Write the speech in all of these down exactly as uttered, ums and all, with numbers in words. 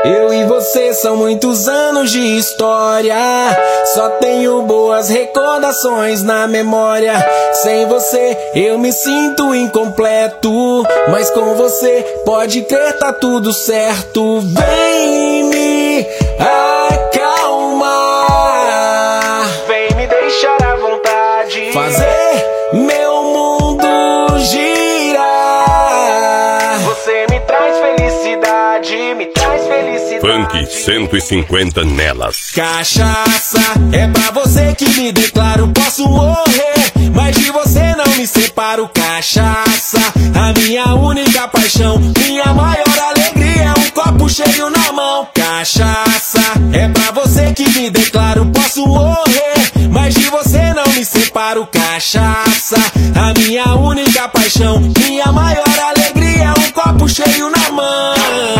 Eu e você são muitos anos de história, só tenho boas recordações na memória. Sem você eu me sinto incompleto, mas com você pode crer, tá tudo certo. Vem me acalmar, vem me deixar à vontade, fazer meu mundo girar. Você me traz felicidade, me traz felicidade. Funk cento e cinquenta nelas. Cachaça é pra você que me declaro, posso morrer, mas de você não me separo. Cachaça, a minha única paixão, minha maior alegria é um copo cheio na mão. Cachaça é pra você que me declaro, posso morrer, mas de você não me separo. Cachaça, a minha única paixão, minha maior alegria é um copo cheio na mão.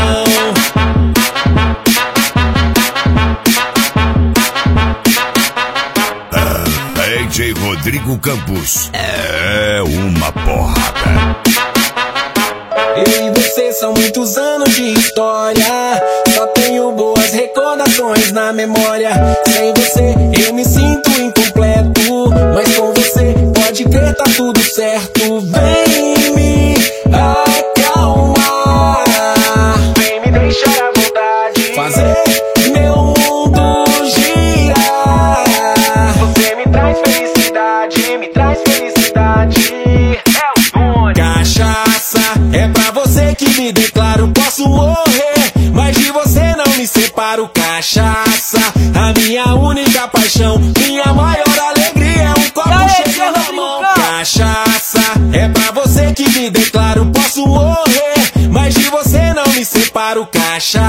D J Rodrigo Campos é uma porrada. Eu e você são muitos anos de história, só tenho boas recordações na memória. Sem você eu me sinto incompleto, mas com você pode crer, tá tudo certo. Vem me acalmar, vem me deixar à vontade, fazer meu mundo girar. Você me traz felicidade, me traz felicidade. É o Tony. Cachaça é pra você que me declaro, posso morrer, mas de você não me separo. Cachaça, a minha única paixão, minha maior alegria é um copo cheio na mão. Cachaça é pra você que me declaro, posso morrer, mas de você não me separo. Cachaça,